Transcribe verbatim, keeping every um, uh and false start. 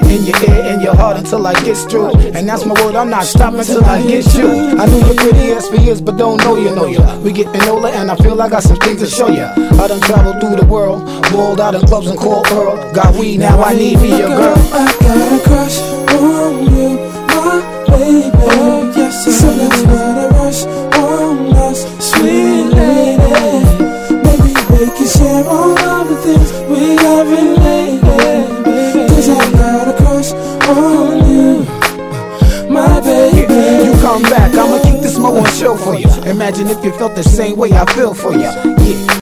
in your ear, in your heart until I get through. And that's my word, I'm not stopping till I get you. I know you're pretty as for years, but don't know you know you. We getting older and I feel I got some things to show you. I done traveled through the world, balled out in clubs and called Earl. Got weed, now I need me a girl. I got a crush on you, my baby. Oh, yes, so let's not a rush on us, sweet lady. Maybe we can share all of the things we haven't lately. Cause I got a crush on you, my baby. Yeah, you come back, I'ma keep this mo on show for you. Imagine if you felt the same way I feel for you. Yeah.